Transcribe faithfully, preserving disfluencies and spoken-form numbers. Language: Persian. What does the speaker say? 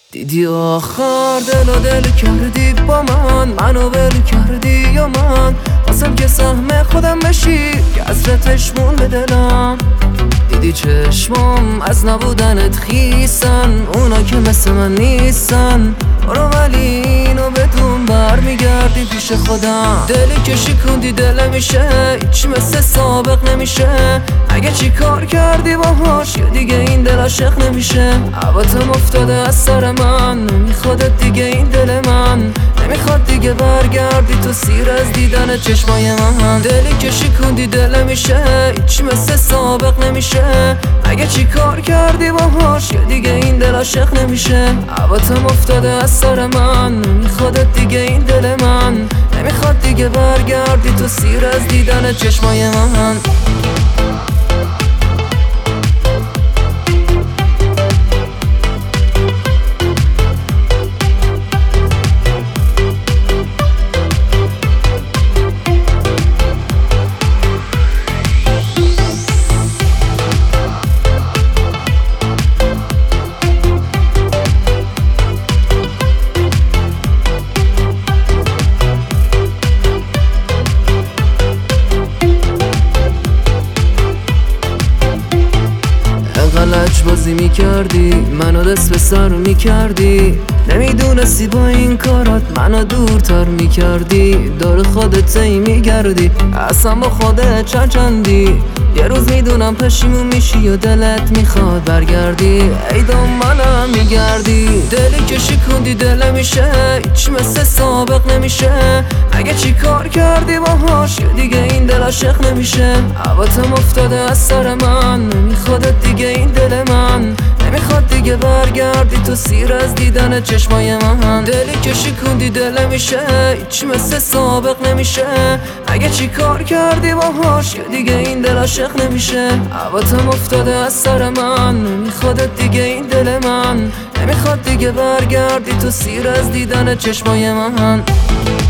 دیدی آخر دل و دل کردی با من، منو ول کردی یا من خواستم که سهم خودم بشی که حسرتش مون به دلم. دیدی چشمام از نبودنت خیسن، اونا که مثل من نیستن. برو ولی اینو بدون بر میگردی پیش خودم. دلی که شکوندی دل میشه هیچ مثل سابق نمیشه. اگه چی کار کردی باهاش یا دیگه این دل عاشق نمیشه. عباتم افتاده از سر من، نمیخوادت دیگه این دل من. نمیخواد دیگه برگردی تو سیر از دیدن چشمای من. دلی که شکوندی دل میشه هیچ مثل سابق نمیشه. اگه چی کار کردی باهاش یا دیگه این دل عاشق نمیشه. عباتم افتاده از سر من، نمیخوادت دیگه این دل من. نمیخواد دیگه برگردی تو سیر از دیدن چشمای من. لج بازی میکردی منو دست به سر میکردی. نمیدونستی با این کارات منو دورتر میکردی. دور خودت ای میگردی اصلا با خودت چند چندی. یه روز میدونم پشیمون میشی و دلت میخواد برگردی. ای دنبالم میگردی. دلی که شکوندی دل میشه هیچ مثل سابق نمیشه. اگه چی کار کردی باهاش یا دیگه این دل عاشق نمیشه. عباتم افتاده از سر من، نمیخوادت دیگه این دل من. نمیخواد دیگه برگردی تو سیر از دیدن چشمای من. دلی که شکوندی دل میشه هیچ مثل سابق نمیشه. اگه چی کار کردی باهاش یا دیگه این دل عاشق نمیشه. عباتم افتاده از سر من، نمیخوادت دیگه این دل من. نمیخواد دیگه برگردی تو سیر از دیدن چشمای من.